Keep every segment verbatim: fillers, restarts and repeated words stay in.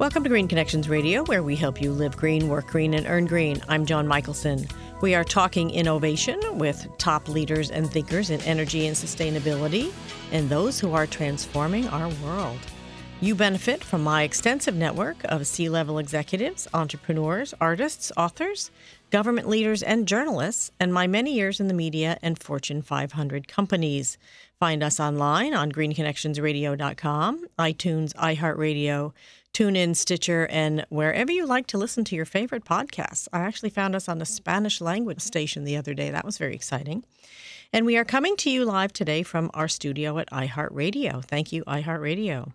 Welcome to Green Connections Radio, where we help you live green, work green, and earn green. I'm John Michelson. We are talking innovation with top leaders and thinkers in energy and sustainability and those who are transforming our world. You benefit from my extensive network of C-level executives, entrepreneurs, artists, authors, government leaders, and journalists, and my many years in the media and Fortune five hundred companies. Find us online on green connections radio dot com, iTunes, iHeartRadio, TuneIn, Stitcher, and wherever you like to listen to your favorite podcasts. I actually found us on a Spanish language station the other day. That was very exciting. And we are coming to you live today from our studio at iHeartRadio. Thank you, iHeartRadio.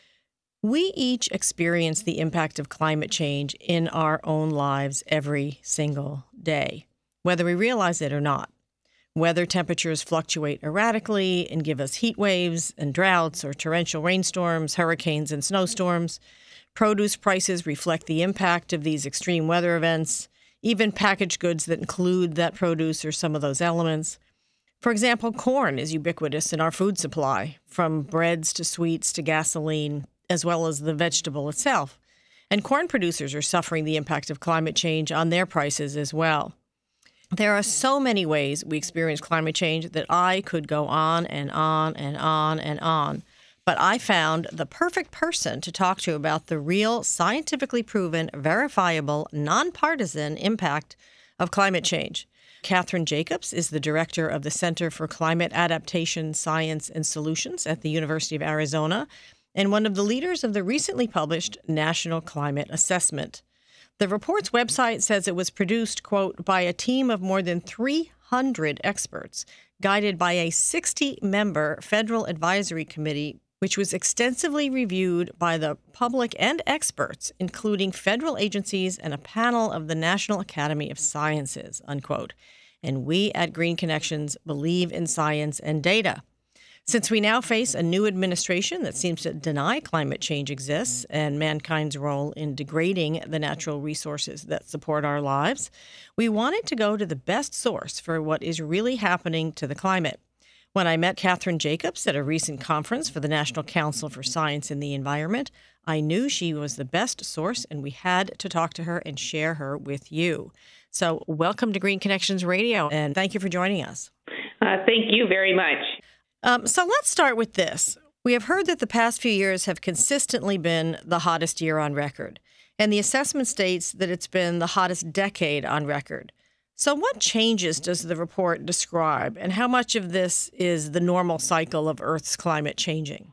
We each experience the impact of climate change in our own lives every single day, whether we realize it or not. Weather temperatures fluctuate erratically and give us heat waves and droughts or torrential rainstorms, hurricanes and snowstorms. Produce prices reflect the impact of these extreme weather events, even packaged goods that include that produce or some of those elements. For example, corn is ubiquitous in our food supply, from breads to sweets to gasoline, as well as the vegetable itself. And corn producers are suffering the impact of climate change on their prices as well. There are so many ways we experience climate change that I could go on and on and on and on. But I found the perfect person to talk to about the real, scientifically proven, verifiable, nonpartisan impact of climate change. Kathryn Jacobs is the director of the Center for Climate Adaptation, Science, and Solutions at the University of Arizona, and one of the leaders of the recently published National Climate Assessment. The report's website says it was produced, quote, by a team of more than three hundred experts, guided by a sixty-member federal advisory committee, which was extensively reviewed by the public and experts, including federal agencies and a panel of the National Academy of Sciences, unquote. And we at Green Connections believe in science and data. Since we now face a new administration that seems to deny climate change exists and mankind's role in degrading the natural resources that support our lives, we wanted to go to the best source for what is really happening to the climate. When I met Kathryn Jacobs at a recent conference for the National Council for Science and the Environment, I knew she was the best source, and we had to talk to her and share her with you. So welcome to Green Connections Radio, and thank you for joining us. Uh, thank you very much. Um, so let's start with this. We have heard that the past few years have consistently been the hottest year on record, and the assessment states that it's been the hottest decade on record. So what changes does the report describe, and how much of this is the normal cycle of Earth's climate changing?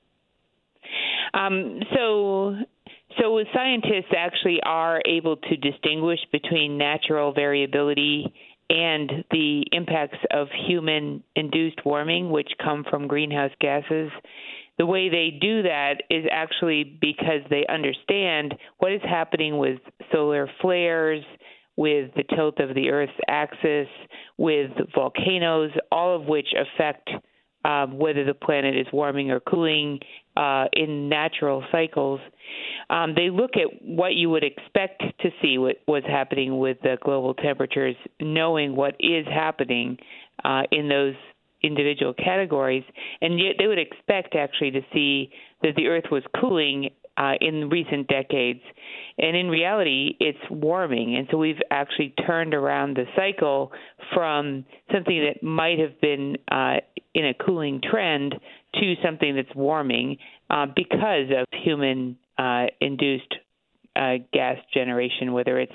Um, so, so scientists actually are able to distinguish between natural variability and the impacts of human-induced warming, which come from greenhouse gases. The way they do that is actually because they understand what is happening with solar flares, with the tilt of the Earth's axis, with volcanoes, all of which affect um, whether the planet is warming or cooling uh, in natural cycles. Um, they look at what you would expect to see what was happening with the global temperatures, knowing what is happening uh, in those individual categories, and yet they would expect actually to see that the Earth was cooling uh, in recent decades. And in reality, it's warming. And so we've actually turned around the cycle from something that might have been uh, in a cooling trend to something that's warming uh, because of human uh, induced uh, gas generation, whether it's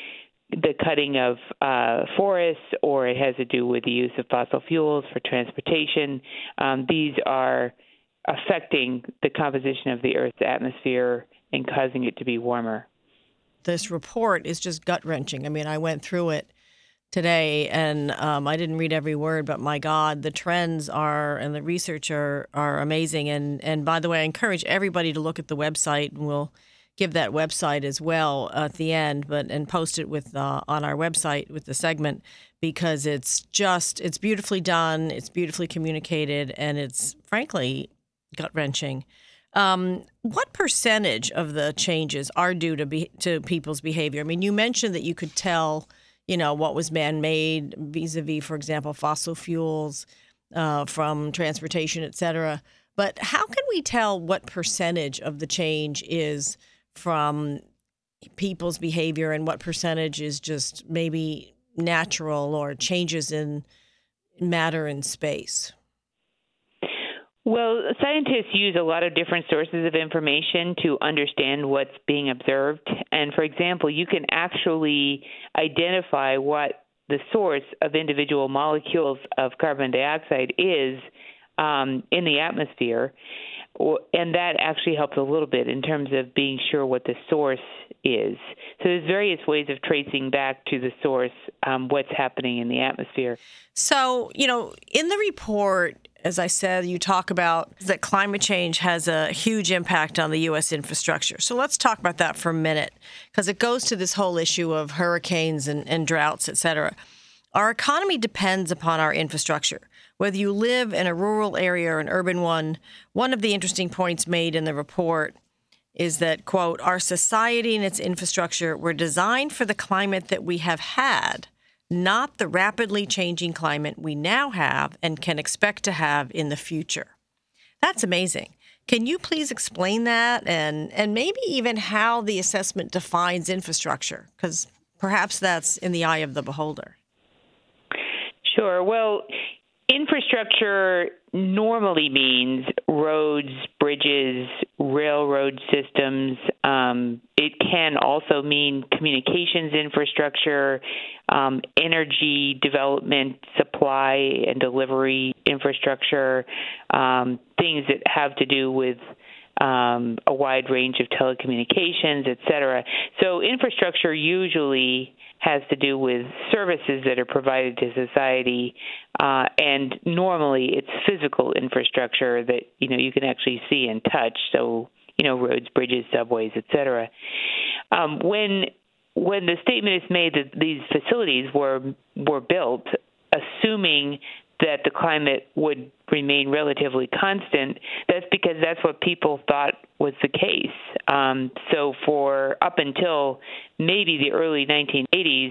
the cutting of uh, forests or it has to do with the use of fossil fuels for transportation. Um, these are affecting the composition of the Earth's atmosphere and causing it to be warmer. This report is just gut-wrenching. I mean, I went through it today, and um, I didn't read every word, but my God, the trends are and the research are, are amazing. And, and by the way, I encourage everybody to look at the website, and we'll give that website as well at the end, but and post it with uh, on our website with the segment, because it's just, it's beautifully done, it's beautifully communicated, and it's frankly gut-wrenching. Um, what percentage of the changes are due to be, to people's behavior? I mean, you mentioned that you could tell, you know, what was man-made vis-a-vis, for example, fossil fuels uh, from transportation, et cetera. But how can we tell what percentage of the change is from people's behavior and what percentage is just maybe natural or changes in matter and space? Well, scientists use a lot of different sources of information to understand what's being observed. And for example, you can actually identify what the source of individual molecules of carbon dioxide is um, in the atmosphere. And that actually helps a little bit in terms of being sure what the source is. So there's various ways of tracing back to the source um, what's happening in the atmosphere. So, you know, in the report, as I said, you talk about that climate change has a huge impact on the U S infrastructure. So let's talk about that for a minute, because it goes to this whole issue of hurricanes and, and droughts, et cetera. Our economy depends upon our infrastructure. Whether you live in a rural area or an urban one, one of the interesting points made in the report is that, quote, our society and its infrastructure were designed for the climate that we have had, not the rapidly changing climate we now have and can expect to have in the future. That's amazing. Can you please explain that and, and maybe even how the assessment defines infrastructure? Because perhaps that's in the eye of the beholder. Sure. Well, infrastructure normally means roads, bridges, railroad systems. Um, it can also mean communications infrastructure, um, energy development, supply and delivery infrastructure, um, things that have to do with um, a wide range of telecommunications, et cetera. So infrastructure usually has to do with services that are provided to society, uh, and normally it's physical infrastructure that you know you can actually see and touch. So you know roads, bridges, subways, et cetera. Um, when when the statement is made that these facilities were were built, assuming that the climate would remain relatively constant, that's because that's what people thought was the case. Um, so for up until maybe the early nineteen eighties,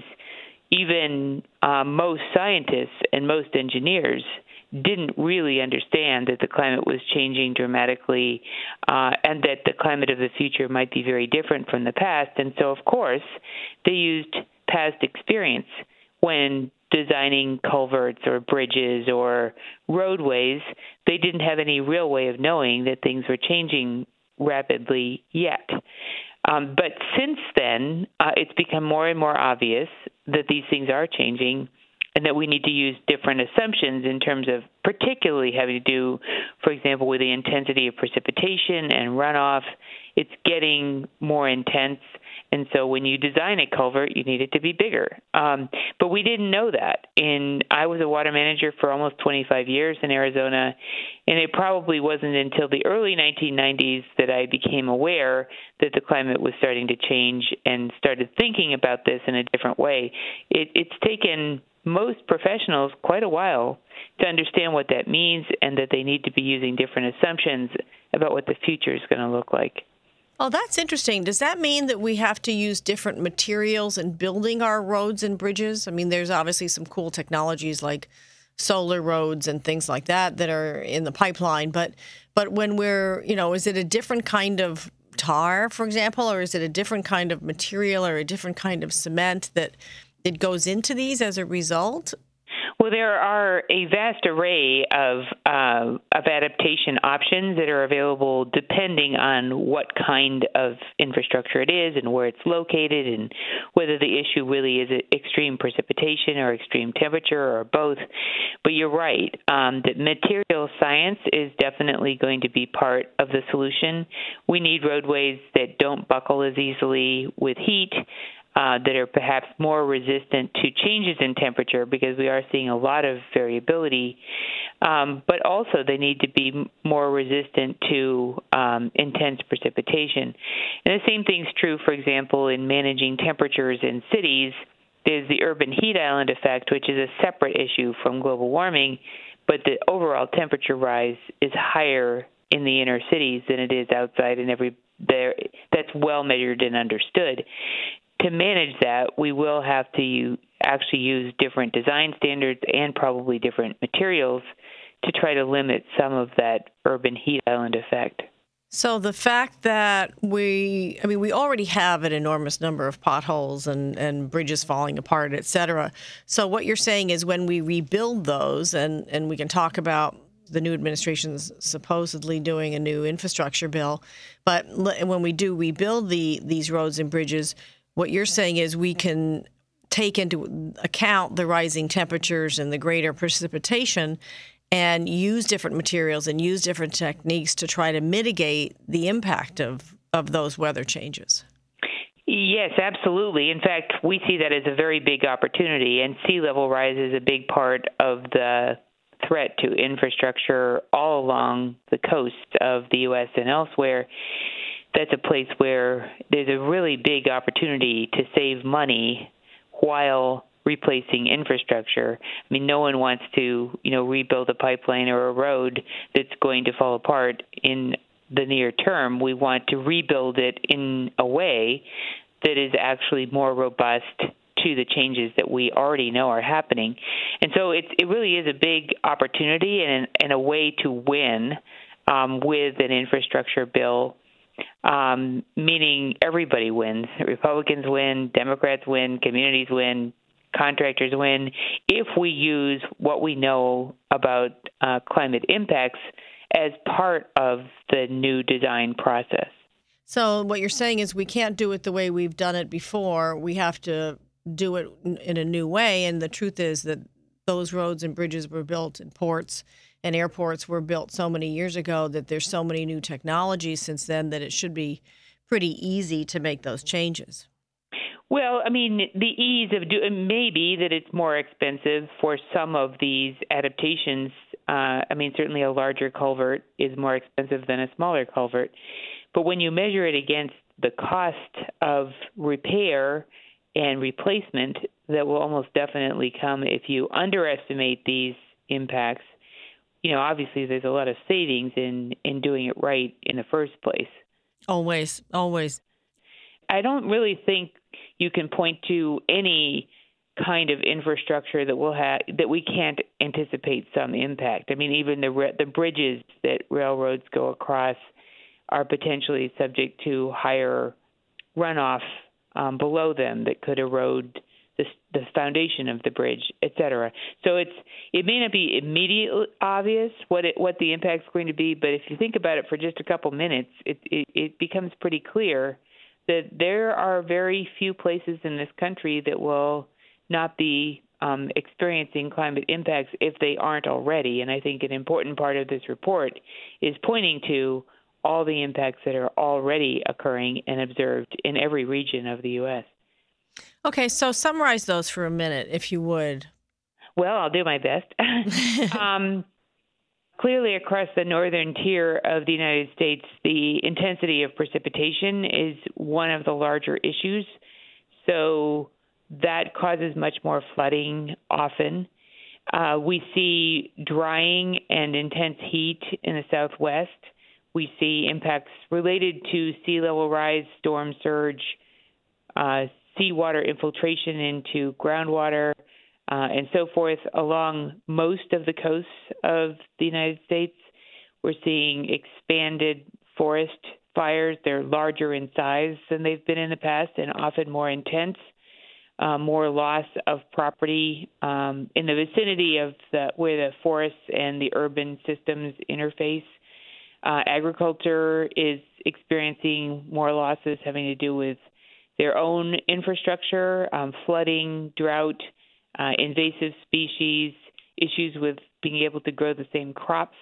even uh, most scientists and most engineers didn't really understand that the climate was changing dramatically uh, and that the climate of the future might be very different from the past. And so, of course, they used past experience when designing culverts or bridges or roadways. They didn't have any real way of knowing that things were changing rapidly yet. Um, but since then, uh, it's become more and more obvious that these things are changing and that we need to use different assumptions in terms of particularly having to do, for example, with the intensity of precipitation and runoff. It's getting more intense. And so when you design a culvert, you need it to be bigger. Um, but we didn't know that. And I was a water manager for almost twenty-five years in Arizona, and it probably wasn't until the early nineteen nineties that I became aware that the climate was starting to change and started thinking about this in a different way. It, it's taken most professionals quite a while to understand what that means and that they need to be using different assumptions about what the future is going to look like. Oh, that's interesting. Does that mean that we have to use different materials in building our roads and bridges? I mean, there's obviously some cool technologies like solar roads and things like that that are in the pipeline. But but when we're, you know, is it a different kind of tar, for example, or is it a different kind of material or a different kind of cement that it goes into these as a result? Well, there are a vast array of uh, of adaptation options that are available depending on what kind of infrastructure it is and where it's located and whether the issue really is extreme precipitation or extreme temperature or both. But you're right, um, that material science is definitely going to be part of the solution. We need roadways that don't buckle as easily with heat, Uh, that are perhaps more resistant to changes in temperature because we are seeing a lot of variability, um, but also they need to be more resistant to um, intense precipitation. And the same thing's true, for example, in managing temperatures in cities. There's the urban heat island effect, which is a separate issue from global warming, but the overall temperature rise is higher in the inner cities than it is outside, and every there that's well measured and understood. To manage that, we will have to actually use different design standards and probably different materials to try to limit some of that urban heat island effect. So the fact that we, I mean, we already have an enormous number of potholes and, and bridges falling apart, et cetera. So what you're saying is when we rebuild those, and, and we can talk about the new administration's supposedly doing a new infrastructure bill, but when we do rebuild the these roads and bridges, what you're saying is we can take into account the rising temperatures and the greater precipitation and use different materials and use different techniques to try to mitigate the impact of, of those weather changes. Yes, absolutely. In fact, we see that as a very big opportunity, and sea level rise is a big part of the threat to infrastructure all along the coast of the U S and elsewhere. That's a place where there's a really big opportunity to save money while replacing infrastructure. I mean, no one wants to, you know, rebuild a pipeline or a road that's going to fall apart in the near term. We want to rebuild it in a way that is actually more robust to the changes that we already know are happening. And so it's, it really is a big opportunity and, and a way to win um, with an infrastructure bill, um, meaning everybody wins. Republicans win, Democrats win, communities win, contractors win, if we use what we know about uh, climate impacts as part of the new design process. So what you're saying is we can't do it the way we've done it before. We have to do it in a new way. And the truth is that those roads and bridges were built, and ports and airports were built so many years ago that there's so many new technologies since then that it should be pretty easy to make those changes. Well, I mean, the ease of doing, maybe that it's more expensive for some of these adaptations. Uh, I mean, certainly a larger culvert is more expensive than a smaller culvert. But when you measure it against the cost of repair and replacement that will almost definitely come if you underestimate these impacts, you know, obviously there's a lot of savings in, in doing it right in the first place. Always, always. I don't really think you can point to any kind of infrastructure that will have that we can't anticipate some impact. I mean, even the the bridges that railroads go across are potentially subject to higher runoff um, below them that could erode the, the foundation of the bridge, et cetera. So it's it may not be immediately obvious what it what the impact's going to be, but if you think about it for just a couple minutes, it it, it becomes pretty clear that there are very few places in this country that will not be um, experiencing climate impacts if they aren't already. And I think an important part of this report is pointing to all the impacts that are already occurring and observed in every region of the U S. Okay, so summarize those for a minute, if you would. Well, I'll do my best. um, Clearly, across the northern tier of the United States, the intensity of precipitation is one of the larger issues. So that causes much more flooding often. Uh, we see drying and intense heat in the Southwest. We see impacts related to sea level rise, storm surge, uh, seawater infiltration into groundwater, Uh, and so forth along most of the coasts of the United States. We're seeing expanded forest fires. They're larger in size than they've been in the past and often more intense, uh, more loss of property um, in the vicinity of the, where the forests and the urban systems interface. Uh, agriculture is experiencing more losses having to do with their own infrastructure, um, flooding, drought, Uh, invasive species, issues with being able to grow the same crops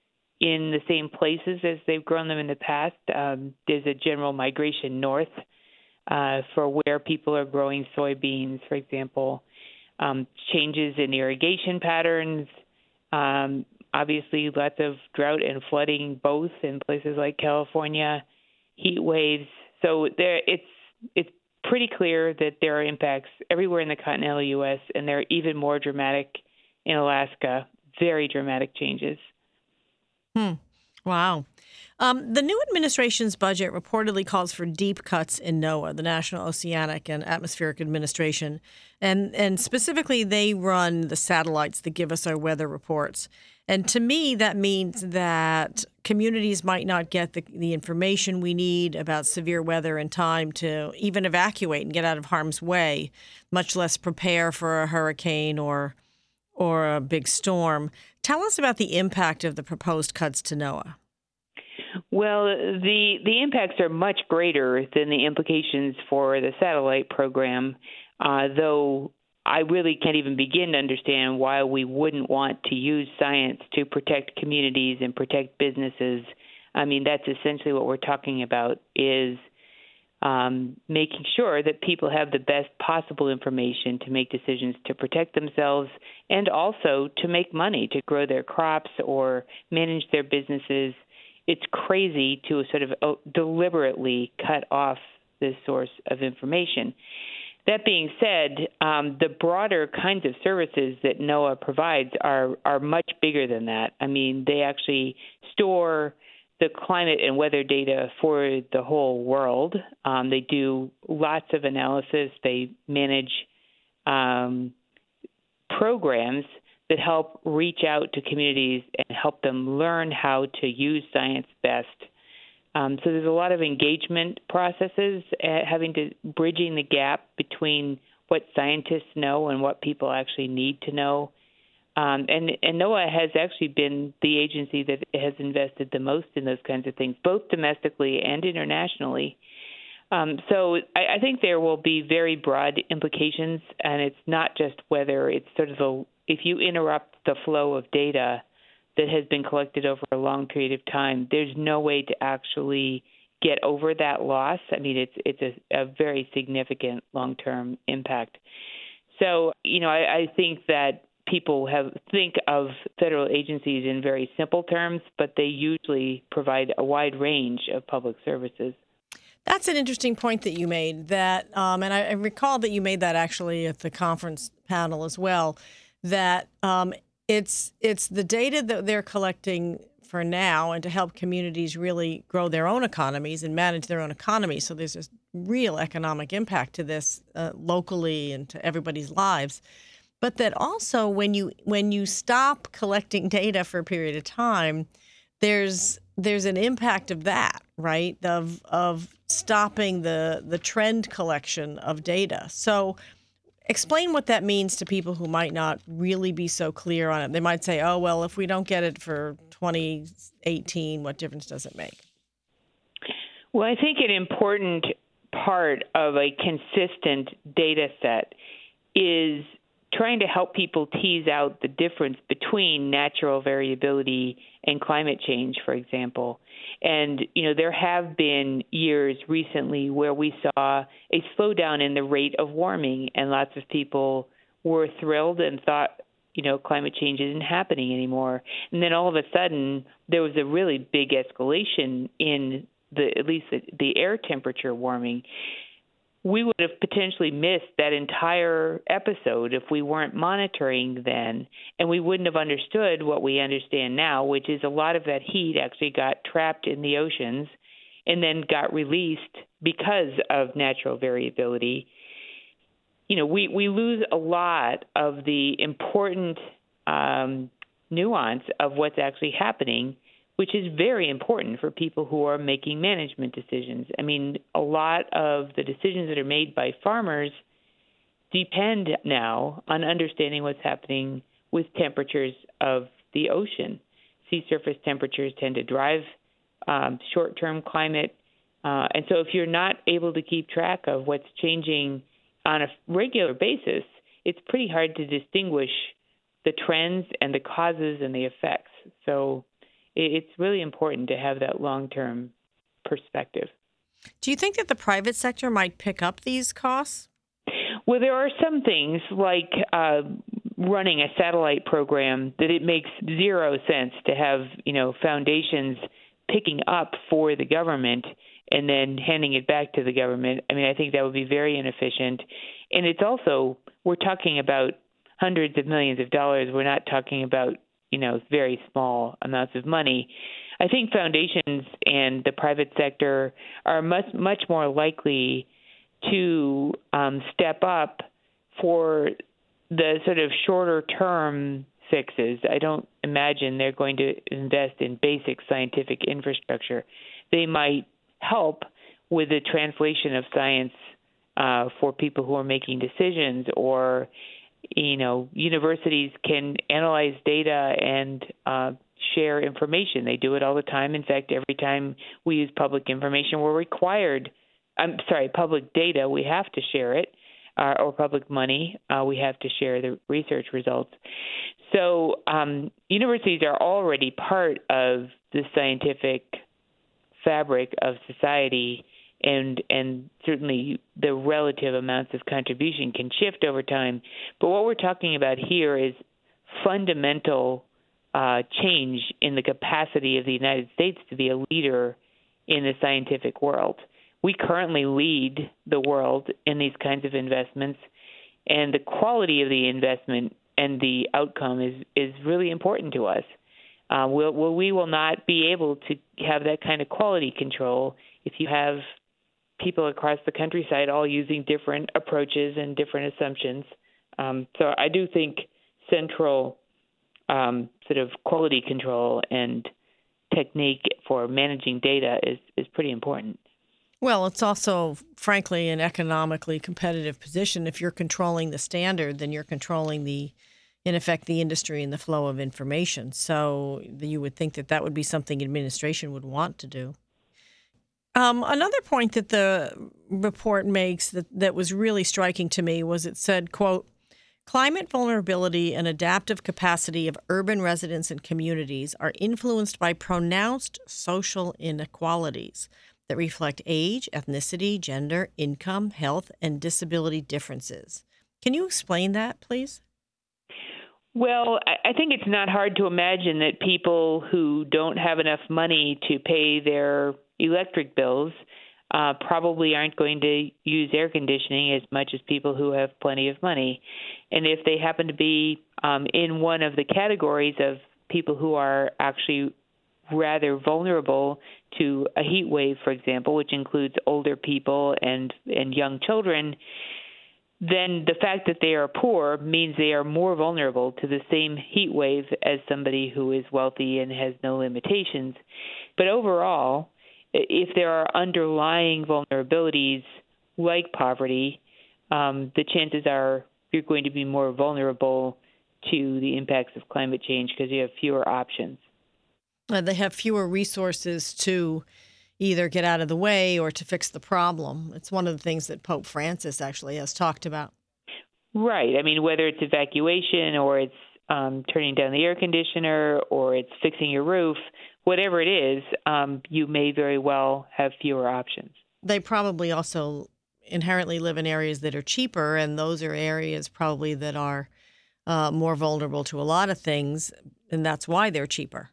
in the same places as they've grown them in the past. Um, there's a general migration north uh, for where people are growing soybeans, for example. Um, changes in irrigation patterns, um, obviously lots of drought and flooding both in places like California, heat waves. So there, it's it's pretty clear that there are impacts everywhere in the continental U S, and they're even more dramatic in Alaska, very dramatic changes. Hmm. Wow. Um, the new administration's budget reportedly calls for deep cuts in NOAA, the National Oceanic and Atmospheric Administration. And, and specifically, they run the satellites that give us our weather reports. And to me, that means that communities might not get the, the information we need about severe weather in time to even evacuate and get out of harm's way, much less prepare for a hurricane or or a big storm. Tell us about the impact of the proposed cuts to NOAA. Well, the the impacts are much greater than the implications for the satellite program, uh, though I really can't even begin to understand why we wouldn't want to use science to protect communities and protect businesses. I mean, that's essentially what we're talking about, is um, making sure that people have the best possible information to make decisions to protect themselves and also to make money, to grow their crops or manage their businesses. It's crazy to sort of deliberately cut off this source of information. That being said, um, the broader kinds of services that NOAA provides are, are much bigger than that. I mean, they actually store the climate and weather data for the whole world. Um, they do lots of analysis. They manage um, programs that help reach out to communities and help them learn how to use science best. Um, so there's a lot of engagement processes, uh, having to bridging the gap between what scientists know and what people actually need to know. Um, and, and NOAA has actually been the agency that has invested the most in those kinds of things, both domestically and internationally. Um, so I, I think there will be very broad implications, and it's not just whether it's sort of a, if you interrupt the flow of data that has been collected over a long period of time, there's no way to actually get over that loss. I mean, it's it's a, a very significant long-term impact. So, you know, I, I think that people have think of federal agencies in very simple terms, but they usually provide a wide range of public services. That's an interesting point that you made. That, um, and I, I recall that you made that actually at the conference panel as well. That um, it's it's the data that they're collecting for now, and to help communities really grow their own economies and manage their own economies. So there's this real economic impact to this uh, locally and to everybody's lives. But that also, when you when you stop collecting data for a period of time, there's there's an impact of that, right? Of of stopping the the trend collection of data. So explain what that means to people who might not really be so clear on it. They might say, oh, well, if we don't get it for twenty eighteen, what difference does it make? Well, I think an important part of a consistent data set is trying to help people tease out the difference between natural variability and climate change, for example. And, you know, there have been years recently where we saw a slowdown in the rate of warming, and lots of people were thrilled and thought, you know, climate change isn't happening anymore. And then all of a sudden, there was a really big escalation in the at least the, the air temperature warming. We would have potentially missed that entire episode if we weren't monitoring then, and we wouldn't have understood what we understand now, which is a lot of that heat actually got trapped in the oceans and then got released because of natural variability. You know, we, we lose a lot of the important um, nuance of what's actually happening, which is very important for people who are making management decisions. I mean, a lot of the decisions that are made by farmers depend now on understanding what's happening with temperatures of the ocean. Sea surface temperatures tend to drive um, short-term climate. Uh, and so if you're not able to keep track of what's changing on a regular basis, it's pretty hard to distinguish the trends and the causes and the effects. So it's really important to have that long-term perspective. Do you think that the private sector might pick up these costs? Well, there are some things like uh, running a satellite program that it makes zero sense to have, you know, foundations picking up for the government and then handing it back to the government. I mean, I think that would be very inefficient. And it's also, we're talking about hundreds of millions of dollars. We're not talking about, you know, very small amounts of money. I think foundations and the private sector are much much more likely to um, step up for the sort of shorter term fixes. I don't imagine they're going to invest in basic scientific infrastructure. They might help with the translation of science uh, for people who are making decisions, or, you know, universities can analyze data and uh, share information. They do it all the time. In fact, every time we use public information, we're required, I'm sorry, public data, we have to share it, uh, or public money, uh, we have to share the research results. So um, universities are already part of the scientific fabric of society, and and certainly the relative amounts of contribution can shift over time. But what we're talking about here is fundamental uh, change in the capacity of the United States to be a leader in the scientific world. We currently lead the world in these kinds of investments, and the quality of the investment and the outcome is, is really important to us. Uh, we'll, we'll, we will not be able to have that kind of quality control if you have people across the countryside all using different approaches and different assumptions. Um, so I do think central um, sort of quality control and technique for managing data is, is pretty important. Well, it's also, frankly, an economically competitive position. If you're controlling the standard, then you're controlling the, in effect, the industry and the flow of information. So you would think that that would be something administration would want to do. Um, another point that the report makes that, that was really striking to me was it said, quote, climate vulnerability and adaptive capacity of urban residents and communities are influenced by pronounced social inequalities that reflect age, ethnicity, gender, income, health, and disability differences. Can you explain that, please? Well, I think it's not hard to imagine that people who don't have enough money to pay their electric bills uh, probably aren't going to use air conditioning as much as people who have plenty of money. And if they happen to be um, in one of the categories of people who are actually rather vulnerable to a heat wave, for example, which includes older people and, and young children, then the fact that they are poor means they are more vulnerable to the same heat wave as somebody who is wealthy and has no limitations. But overall, if there are underlying vulnerabilities like poverty, um, the chances are you're going to be more vulnerable to the impacts of climate change because you have fewer options. Uh, they have fewer resources to either get out of the way or to fix the problem. It's one of the things that Pope Francis actually has talked about. Right. I mean, whether it's evacuation or it's um, turning down the air conditioner or it's fixing your roof, whatever it is, um, you may very well have fewer options. They probably also inherently live in areas that are cheaper, and those are areas probably that are uh, more vulnerable to a lot of things, and that's why they're cheaper.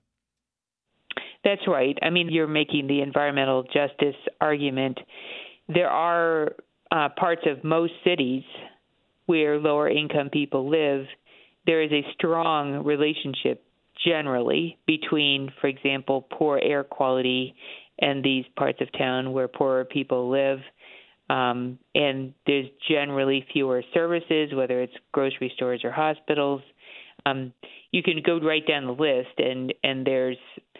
That's right. I mean, you're making the environmental justice argument. There are uh, parts of most cities where lower income people live. There is a strong relationship generally between, for example, poor air quality and these parts of town where poorer people live. Um, and there's generally fewer services, whether it's grocery stores or hospitals. Um, you can go right down the list, and, and there's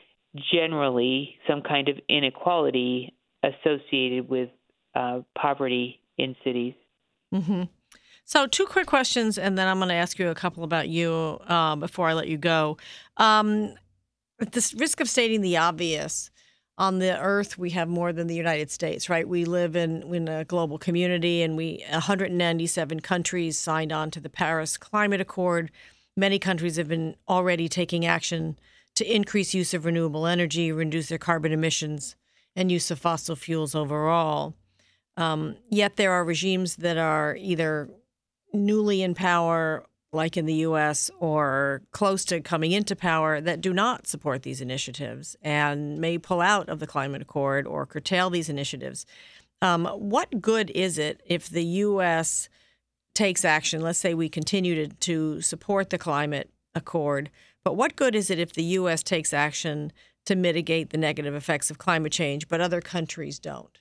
generally some kind of inequality associated with uh, poverty in cities. Mm-hmm. So two quick questions, and then I'm going to ask you a couple about you uh, before I let you go. Um, at the risk of stating the obvious, on the earth, we have more than the United States, right? We live in, in a global community, and we one hundred ninety-seven countries signed on to the Paris Climate Accord. Many countries have been already taking action to increase use of renewable energy, reduce their carbon emissions, and use of fossil fuels overall. Um, yet there are regimes that are either newly in power, like in the U S, or close to coming into power, that do not support these initiatives and may pull out of the climate accord or curtail these initiatives. Um, what good is it if the U S takes action? Let's say we continue to, to support the climate accord, but what good is it if the U S takes action to mitigate the negative effects of climate change, but other countries don't?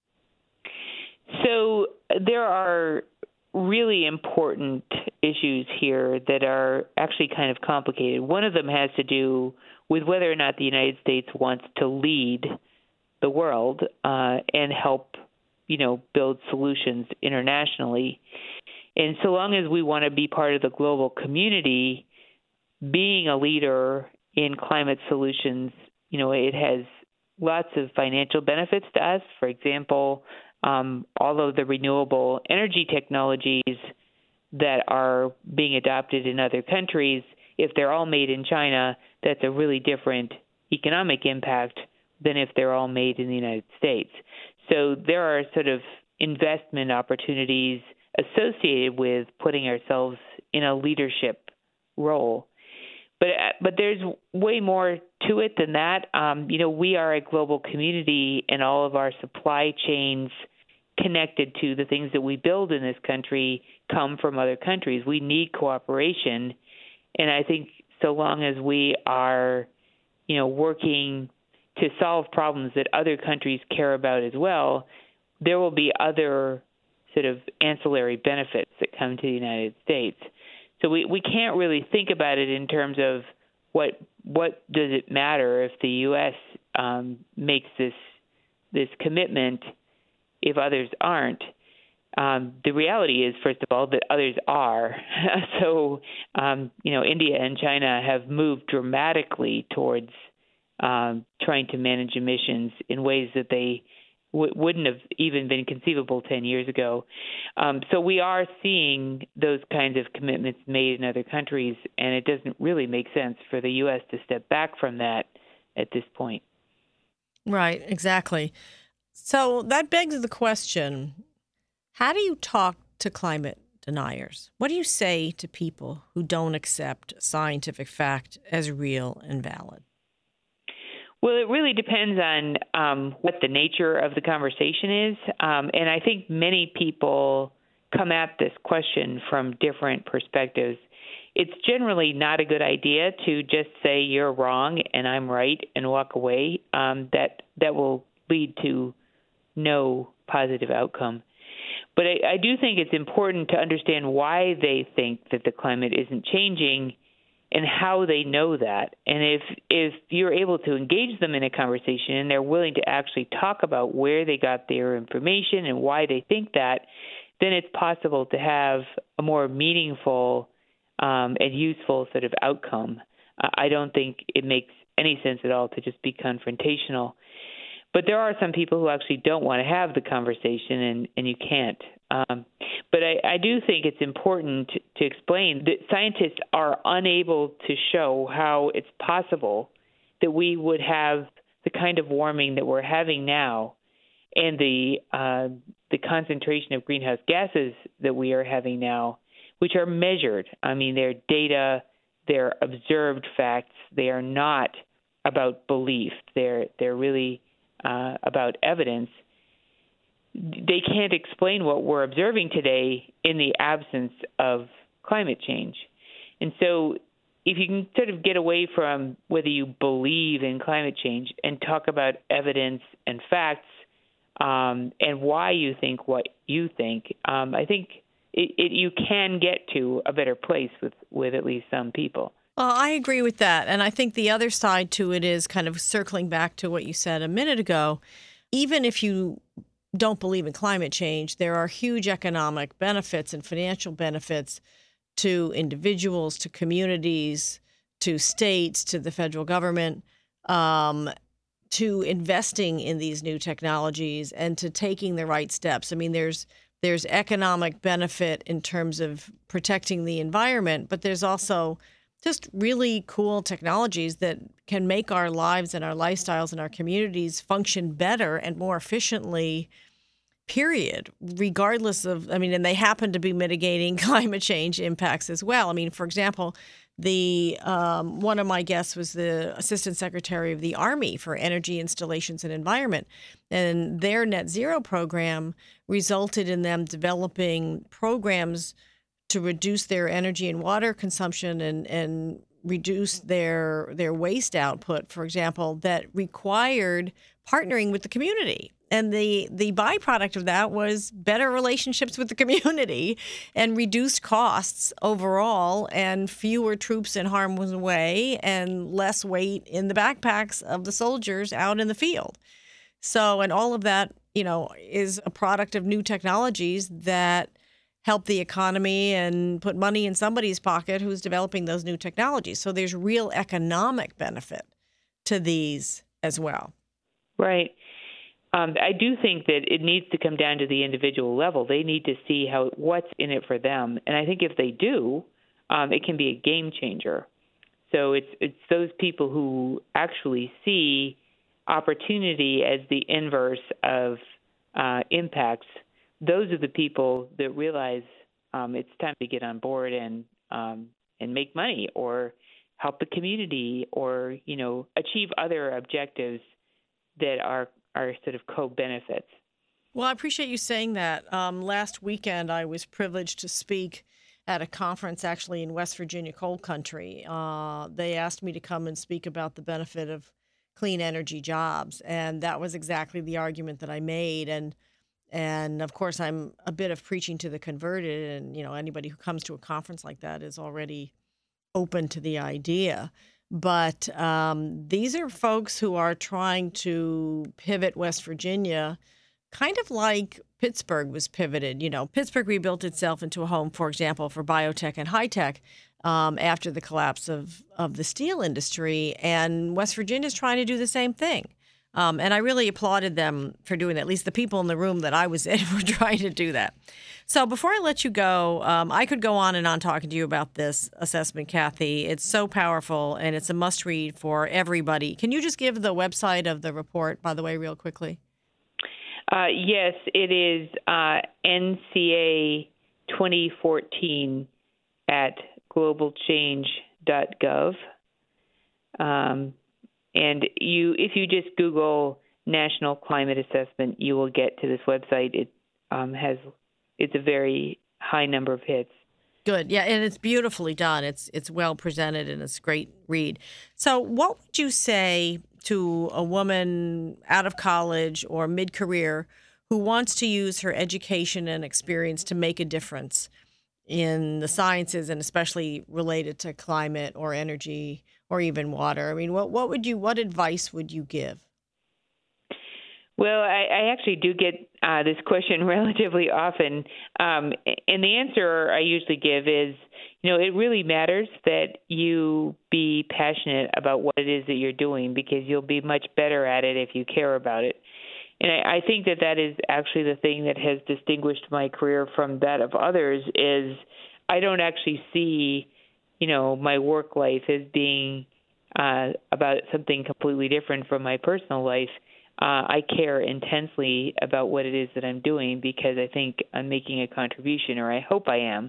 So there are really important issues here that are actually kind of complicated. One of them has to do with whether or not the United States wants to lead the world uh, and help, you know, build solutions internationally. And so long as we want to be part of the global community, being a leader in climate solutions, you know, it has lots of financial benefits to us. For example, um, all of the renewable energy technologies that are being adopted in other countries, if they're all made in China, that's a really different economic impact than if they're all made in the United States. So there are sort of investment opportunities associated with putting ourselves in a leadership role. But but there's way more to it than that. Um, you know, we are a global community, and all of our supply chains connected to the things that we build in this country come from other countries. We need cooperation, and I think so long as we are, you know, working to solve problems that other countries care about as well, there will be other sort of ancillary benefits that come to the United States. So we, we can't really think about it in terms of what what does it matter if the U S um, makes this this commitment if others aren't. Um, the reality is, first of all, that others are. so, um, you know, India and China have moved dramatically towards um, trying to manage emissions in ways that they w- wouldn't have even been conceivable ten years ago. Um, so we are seeing those kinds of commitments made in other countries, and it doesn't really make sense for the U S to step back from that at this point. Right, exactly. So that begs the question, how do you talk to climate deniers? What do you say to people who don't accept scientific fact as real and valid? Well, it really depends on um, what the nature of the conversation is. Um, and I think many people come at this question from different perspectives. It's generally not a good idea to just say you're wrong and I'm right and walk away. Um, that that will lead to no positive outcome. But I, I do think it's important to understand why they think that the climate isn't changing and how they know that. And if if you're able to engage them in a conversation and they're willing to actually talk about where they got their information and why they think that, then it's possible to have a more meaningful um, and useful sort of outcome. Uh, I don't think it makes any sense at all to just be confrontational. But there are some people who actually don't want to have the conversation, and, and you can't. Um, but I, I do think it's important to, to explain that scientists are unable to show how it's possible that we would have the kind of warming that we're having now and the uh, the concentration of greenhouse gases that we are having now, which are measured. I mean, they're data, they're observed facts. They are not about belief. They're they're really Uh, about evidence. They can't explain what we're observing today in the absence of climate change. And so if you can sort of get away from whether you believe in climate change and talk about evidence and facts um, and why you think what you think, um, I think it, it, you can get to a better place with, with at least some people. Well, I agree with that. And I think the other side to it is kind of circling back to what you said a minute ago. Even if you don't believe in climate change, there are huge economic benefits and financial benefits to individuals, to communities, to states, to the federal government, um, to investing in these new technologies and to taking the right steps. I mean, there's there's economic benefit in terms of protecting the environment, but there's also just really cool technologies that can make our lives and our lifestyles and our communities function better and more efficiently, period, regardless of, I mean, and they happen to be mitigating climate change impacts as well. I mean, for example, the um, one of my guests was the Assistant Secretary of the Army for Energy Installations and Environment, and their net zero program resulted in them developing programs to reduce their energy and water consumption and, and reduced their their waste output, for example, that required partnering with the community. And the, the byproduct of that was better relationships with the community and reduced costs overall and fewer troops in harm's way and less weight in the backpacks of the soldiers out in the field. So, and all of that, you know, is a product of new technologies that help the economy and put money in somebody's pocket who's developing those new technologies. So there's real economic benefit to these as well. Right. Um, I do think that it needs to come down to the individual level. They need to see how what's in it for them. And I think if they do, um, it can be a game changer. So it's it's those people who actually see opportunity as the inverse of uh, impacts. Those are the people that realize um, it's time to get on board and um, and make money or help the community or, you know, achieve other objectives that are, are sort of co-benefits. Well, I appreciate you saying that. Um, last weekend, I was privileged to speak at a conference actually in West Virginia coal country. Uh, they asked me to come and speak about the benefit of clean energy jobs, and that was exactly the argument that I made. And And of course, I'm a bit of preaching to the converted, and you know, anybody who comes to a conference like that is already open to the idea. But um, these are folks who are trying to pivot West Virginia, kind of like Pittsburgh was pivoted. You know, Pittsburgh rebuilt itself into a home, for example, for biotech and high tech um, after the collapse of of the steel industry, and West Virginia is trying to do the same thing. Um, and I really applauded them for doing that. At least the people in the room that I was in were trying to do that. So before I let you go, um, I could go on and on talking to you about this assessment, Kathy. It's so powerful, and it's a must-read for everybody. Can you just give the website of the report, by the way, real quickly? Uh, yes, it is uh, N C A twenty fourteen at global change dot gov. Um And you, if you just Google National Climate Assessment, you will get to this website. It um, has, it's a very high number of hits. Good, yeah, and it's beautifully done. It's it's well presented and it's a great read. So, what would you say to a woman out of college or mid-career who wants to use her education and experience to make a difference in the sciences and especially related to climate or energy or even water? I mean, what what would you what advice would you give? Well, I, I actually do get uh, this question relatively often, um, and the answer I usually give is, you know, it really matters that you be passionate about what it is that you're doing, because you'll be much better at it if you care about it. And I, I think that that is actually the thing that has distinguished my career from that of others is I don't actually see, you know, my work life as being uh, about something completely different from my personal life. Uh, I care intensely about what it is that I'm doing because I think I'm making a contribution, or I hope I am.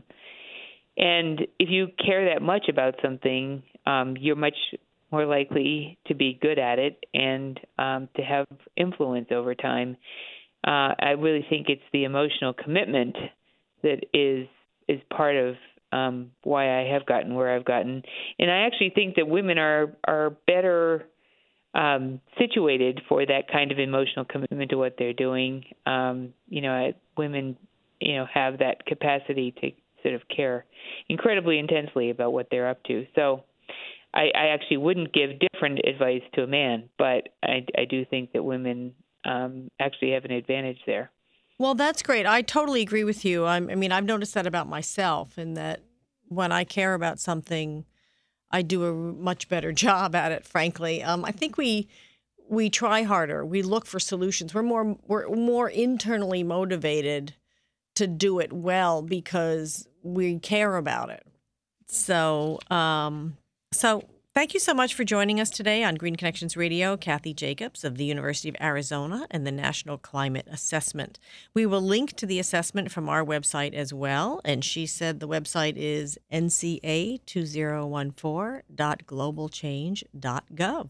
And if you care that much about something, um, you're much more likely to be good at it and um, to have influence over time. Uh, I really think it's the emotional commitment that is is part of um, why I have gotten where I've gotten. And I actually think that women are are better um, situated for that kind of emotional commitment to what they're doing. Um, you know, women, you know, have that capacity to sort of care incredibly intensely about what they're up to. So I, I actually wouldn't give different advice to a man, but I, I do think that women um, actually have an advantage there. Well, that's great. I totally agree with you. I'm, I mean, I've noticed that about myself, in that when I care about something, I do a much better job at it, frankly. Um, I think we we try harder. We look for solutions. We're more we're more internally motivated to do it well because we care about it. So, um, so thank you so much for joining us today on Green Connections Radio, Kathy Jacobs of the University of Arizona and the National Climate Assessment. We will link to the assessment from our website as well, and she said the website is N C A twenty fourteen dot global change dot gov.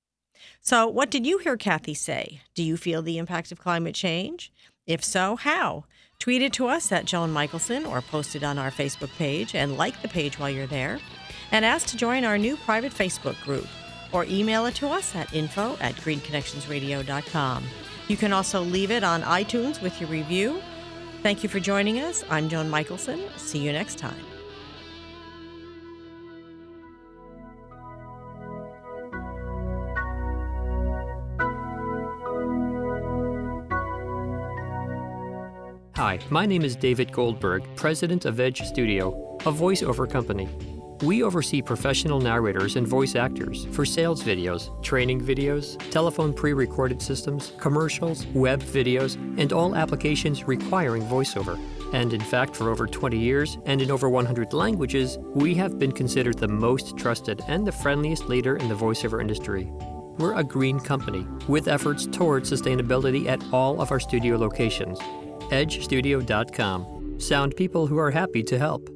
So what did you hear Kathy say? Do you feel the impact of climate change? If so, how? Tweet it to us at Joan Michelson or post it on our Facebook page and like the page while you're there. and ask to join our new private Facebook group, or email it to us at info at green connections radio dot com. You can also leave it on iTunes with your review. Thank you for joining us. I'm Joan Michelson. See you next time. Hi, my name is David Goldberg, president of Edge Studio, a voiceover company. We oversee professional narrators and voice actors for sales videos, training videos, telephone pre-recorded systems, commercials, web videos, and all applications requiring voiceover. And in fact, for over twenty years and in over one hundred languages, we have been considered the most trusted and the friendliest leader in the voiceover industry. We're a green company with efforts toward sustainability at all of our studio locations. edge studio dot com. Sound people who are happy to help.